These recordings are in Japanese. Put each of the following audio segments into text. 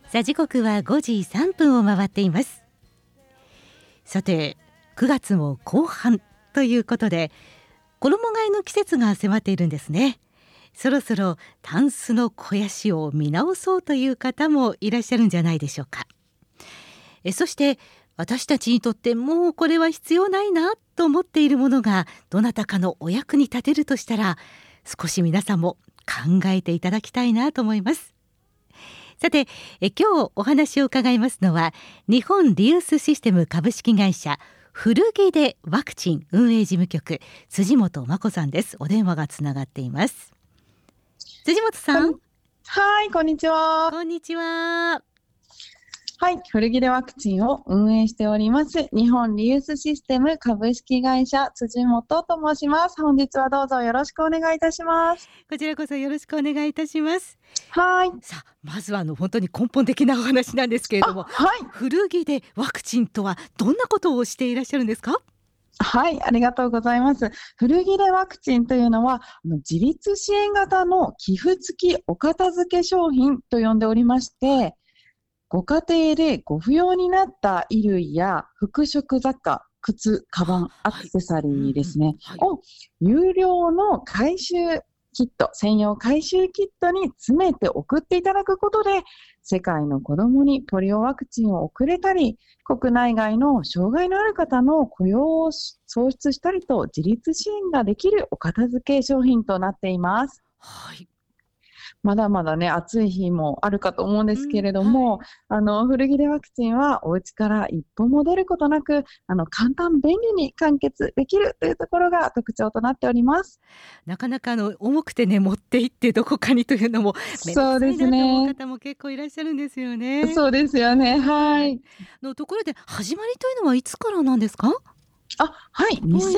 さあ時刻は5時3分を回っています。さて9月も後半ということで衣替えの季節が迫っているんですね。そろそろタンスの肥やしを見直そうという方もいらっしゃるんじゃないでしょうか。そして私たちにとってもうこれは必要ないなと思っているものがどなたかのお役に立てるとしたら、少し皆さんも考えていただきたいなと思います。さて今日お話を伺いますのは日本リユースシステム株式会社古着でワクチン運営事務局辻本真子さんです。お電話がつながっています。辻本さん。 はい、こんにちは。 こんにちは。 はい、古着でワクチンを運営しております日本リユースシステム株式会社辻本と申します。本日はどうぞよろしくお願いいたします。 こちらこそよろしくお願いいたします。 はい。 さあまずは本当に根本的なお話なんですけれども、 はい、 古着でワクチンとはどんなことをしていらっしゃるんですか？ はい、ありがとうございます。古着でワクチンというのは自立支援型の寄付付きお片付け商品と呼んでおりまして、ご家庭でご不要になった衣類や服飾雑貨、靴、カバン、アクセサリーですね、を有料の回収キット、専用回収キットに詰めて送っていただくことで、世界の子どもにポリオワクチンを送れたり、国内外の障害のある方の雇用を創出したりと自立支援ができるお片付け商品となっています。 はい。 まだまだね、暑い日もあるかと思うんですけれども、古着でワクチンはお家から一歩も出ることなく、簡単便利に完結できるというところが特徴となっております。 なかなか重くてね、持って行ってどこかにというのもめんどくさいなと思う方も結構いらっしゃるんですよね。 そうですよね。はい。 ところで始まりというのはいつからなんですか？ はい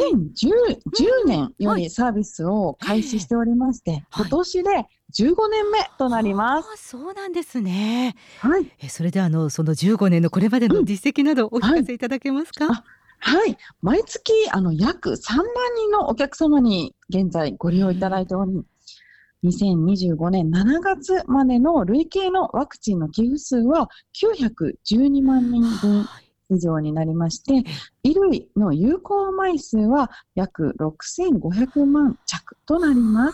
、2010年よりサービスを開始しておりまして、今年で15年目となります。 そうなんですね。 はい。 それでその15年のこれまでの実績などお聞かせいただけますか？ はい、毎月約3万人のお客様に現在ご利用いただいており、2025年7月までの累計のワクチンの寄付数は912万人分以上になりまして、衣類の有効枚数は約6500万着となります。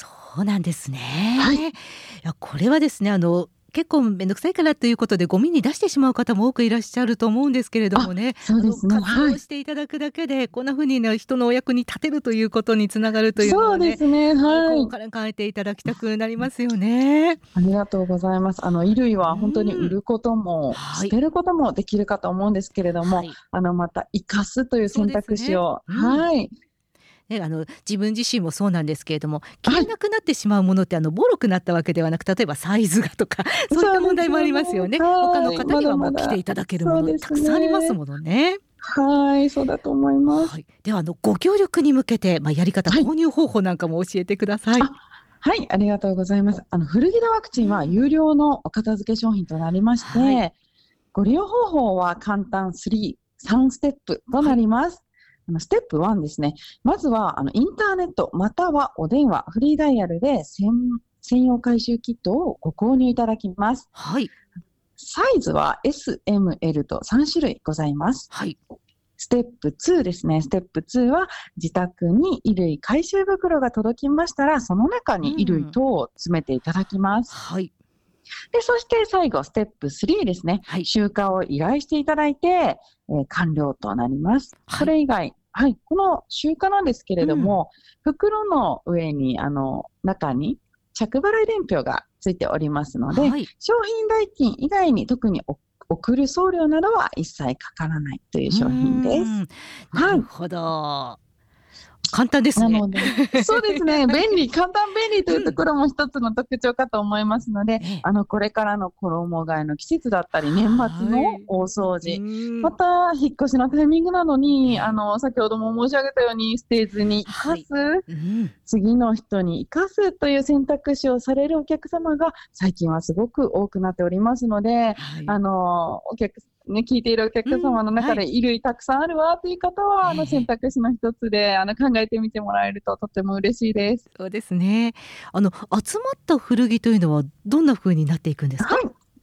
そうなんですね。 はい。 いやこれはですね結構めんどくさいからということでゴミに出してしまう方も多くいらっしゃると思うんですけれどもね、 そうですね、 活用していただくだけで、こんな風にね人のお役に立てるということにつながるというのはね、 そうですね、はい、 考えていただきたくなりますよね。 ありがとうございます。衣類は本当に売ることも捨てることもできるかと思うんですけれども、また生かすという選択肢を、はい。 自分自身もそうなんですけれども、着れなくなってしまうものってボロくなったわけではなく、例えばサイズがとかそういった問題もありますよね。他の方にはもう着ていただけるものたくさんありますものね。 はい、そうだと思います。 ではご協力に向けて、やり方、購入方法なんかも教えてください。 はい、ありがとうございます。古着でワクチンは有料のお片付け商品となりまして、ご利用方法は簡単3ステップとなります。ステップ1ですね。まずはインターネットまたはお電話、フリーダイヤルで専用回収キットをご購入いただきます。 はい。 サイズは S、M、L と3種類ございます。 はい。 ステップ2ですね。ステップ2は自宅に衣類回収袋が届きましたら、その中に衣類等を詰めていただきます。 はい。 で、そして最後、ステップ3ですね。集荷を依頼していただいて、完了となります。それ以外、この集荷なんですけれども、袋の上に、中に着払い伝票がついておりますので、商品代金以外に特に送る送料などは一切かからないという商品です。 なるほど。簡単ですね。 そうですね。簡単便利というところも一つの特徴かと思いますので、これからの衣替えの季節だったり、年末の大掃除、また引っ越しのタイミングなのに、先ほども申し上げたように捨てずに生かす、次の人に生かすという選択肢をされるお客様が最近はすごく多くなっておりますので、聞いているお客様の中で衣類たくさんあるわという方は、選択肢の一つで考えてみてもらえるととても嬉しいです。 そうですね。集まった古着というのはどんな風になっていくんですか？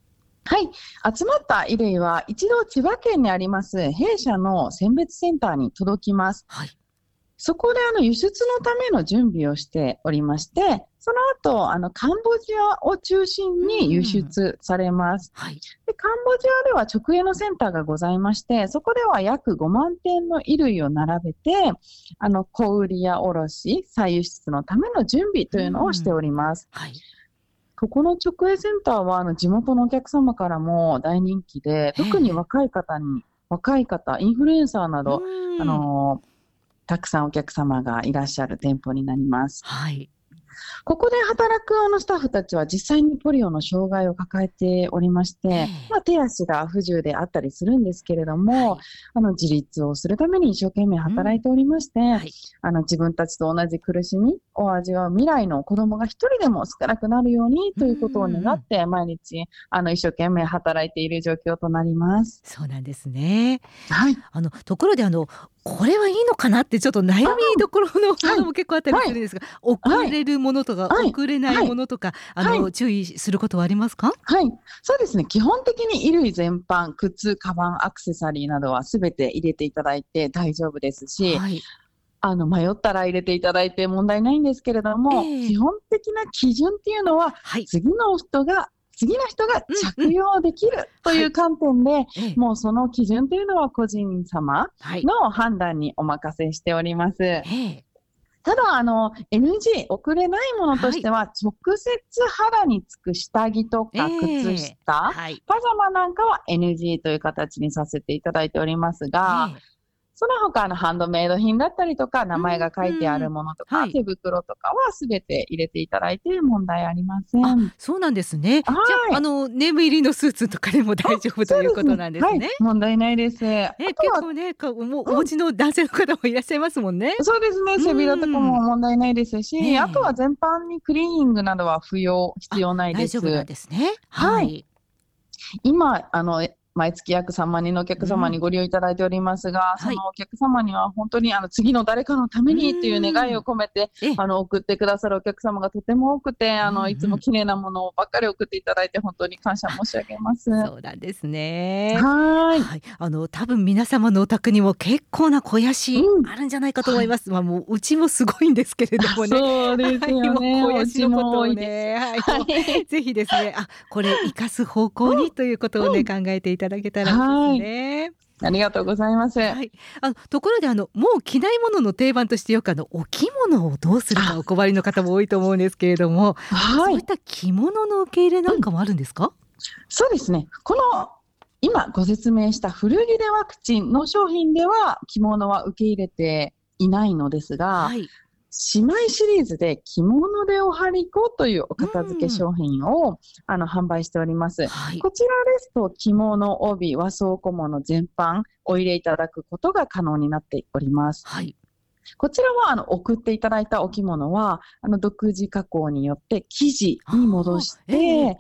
はい。集まった衣類は一度千葉県にあります弊社の選別センターに届きます。 はい。 そこで輸出のための準備をしておりまして、その後、カンボジアを中心に輸出されます。 はい。 で、カンボジアでは直営のセンターがございまして、そこでは約5万点の衣類を並べて、小売りや卸、再輸出のための準備というのをしております。 はい。 ここの直営センターは地元のお客様からも大人気で、特に若い方、インフルエンサーなど、たくさんお客様がいらっしゃる店舗になります。 はい。 ここで働くスタッフたちは実際にポリオの障害を抱えておりまして、手足が不自由であったりするんですけれども、自立をするために一生懸命働いておりまして、自分たちと同じ苦しみを味わう未来の子供が一人でも少なくなるようにということを願って、毎日一生懸命働いている状況となります。 そうなんですね。 はい。 ところでこれはいいのかなってちょっと悩みどころのものも結構あったりするんですが、送れるものとか、送れないものとか、注意することはありますか？ はい、そうですね。基本的に衣類全般、靴、カバン、アクセサリーなどはすべて入れていただいて大丈夫ですし、 はい。 迷ったら入れていただいて問題ないんですけれども、基本的な基準っていうのは、次の人が着用できるという観点で、もうその基準というのは個人様の判断にお任せしております。ただ、NG、送れないものとしては、直接肌につく下着とか靴下、パジャマなんかは NG という形にさせていただいておりますが、その他ハンドメイド品だったりとか、名前が書いてあるものとか、手袋とかはすべて入れていただいて問題ありません。 そうなんですね。じゃあ、ネーム入りのスーツとかでも大丈夫ということなんですね。 問題ないです。 結構ね、もうお家の男性の方もいらっしゃいますもんね。 そうですね。背広とかも問題ないですし、あとは全般にクリーニングなどは必要ないです。 大丈夫なんですね。 はい。今、毎月約3万人のお客様にご利用いただいておりますが、そのお客様には本当に次の誰かのためにという願いを込めて送ってくださるお客様がとても多くて、いつも綺麗なものばっかり送っていただいて本当に感謝申し上げます。 そうなんですね。 はい。 多分皆様のお宅にも結構な肥やしあるんじゃないかと思います。もううちもすごいんですけれどもね。 そうですよね。 肥やしのことをね、ぜひですね、これ生かす方向にということをね、考えていただけたらですね。 ありがとうございます。 ところでもう着ないものの定番としてよくお着物をどうするかお困りの方も多いと思うんですけれども、そういった着物の受け入れなんかもあるんですか？ そうですね。この今ご説明した古着でワクチンの商品では着物は受け入れていないのですが、姉妹シリーズで着物でおはりこというお片付け商品を販売しております。こちらですと着物、帯、和装小物全般お入れいただくことが可能になっております。こちらは送っていただいたお着物は独自加工によって生地に戻して、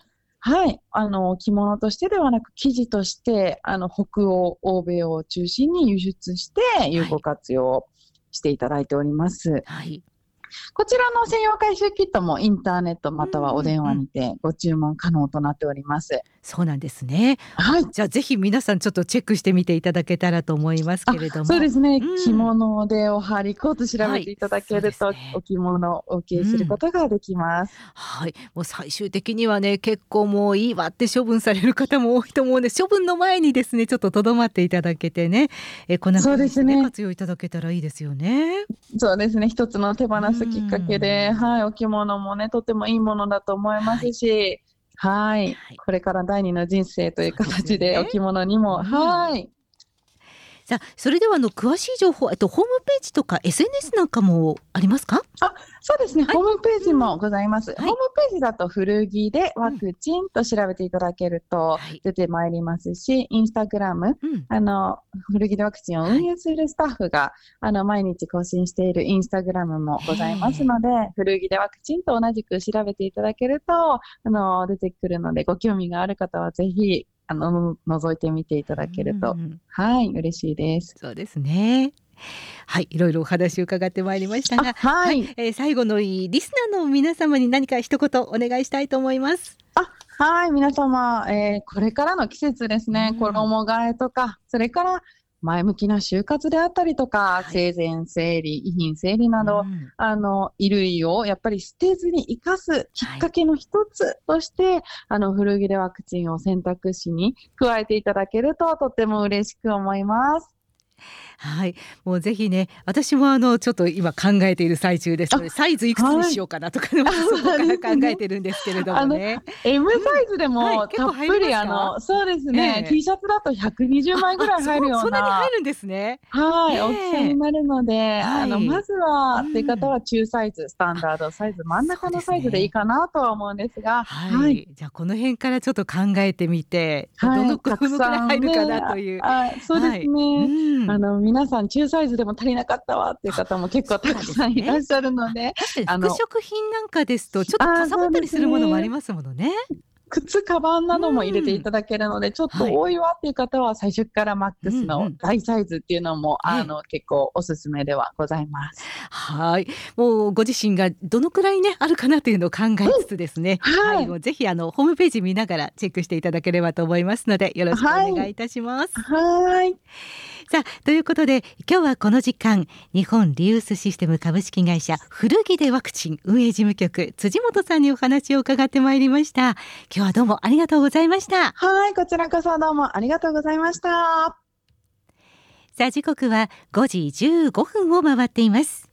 着物としてではなく生地として北欧、欧米を中心に輸出して有効活用していただいております。こちらの専用回収キットもインターネットまたはお電話にてご注文可能となっております。 そうなんですね。じゃあぜひ皆さんちょっとチェックしてみていただけたらと思いますけれども。 そうですね。着物でおはりこと調べていただけると、お着物をお受けすることができます。 もう最終的にはね、結構もういいわって処分される方も多いと思うんで、処分の前にですね、ちょっととどまっていただけてね、こんな感じで活用いただけたらいいですよね。 そうですね。一つの手放すきっかけで、お着物もね、とてもいいものだと思いますし、これから第二の人生という形でお着物にも、 さあ、それでは詳しい情報、ホームページとか SNS なんかもありますか？ そうですね。ホームページもございます。ホームページだと古着でワクチンと調べていただけると出てまいりますし、インスタグラム、古着でワクチンを運営するスタッフが毎日更新しているインスタグラムもございますので、古着でワクチンと同じく調べていただけると出てくるので、ご興味がある方はぜひ覗いてみていただけると、嬉しいです。 そうですね。いろいろお話を伺ってまいりましたが、最後のリスナーの皆様に何か一言お願いしたいと思います。 はい、皆様、これからの季節ですね、衣替えとか、それから前向きな就活であったりとか、生前整理、遺品整理など、衣類をやっぱり捨てずに生かすきっかけの一つとして、古着でワクチンを選択肢に加えていただけるととても嬉しく思います。 はい、もうぜひね、私もちょっと今考えている最中ですので、サイズいくつにしようかなとか、そこから考えてるんですけれどもね。 M サイズでもたっぷり、そうですね、T シャツだと120枚ぐらい入るような。 そんなに入るんですね。 はい、大きさになるので、まずはっていう方は中サイズ、スタンダードサイズ、真ん中のサイズでいいかなとは思うんですが、 じゃあこの辺からちょっと考えてみて、どのくらい入るかなという。 そうですね。皆さん中サイズでも足りなかったわっていう方も結構たくさんいらっしゃるので、 服飾品なんかですとちょっとかさばったりするものもありますものね。 靴、カバンなども入れていただけるので、ちょっと多いわっていう方は最初からマックスの大サイズっていうのも、結構おすすめではございます。 はい、もうご自身がどのくらいねあるかなというのを考えつつですね、もうぜひホームページ見ながらチェックしていただければと思いますので、よろしくお願いいたします。さあ、ということで今日はこの時間、日本リユースシステム株式会社古着でワクチン運営事務局辻本さんにお話を伺ってまいりました。今日はどうもありがとうございました。 はい、こちらこそどうもありがとうございました。 さあ、時刻は5時15分を回っています。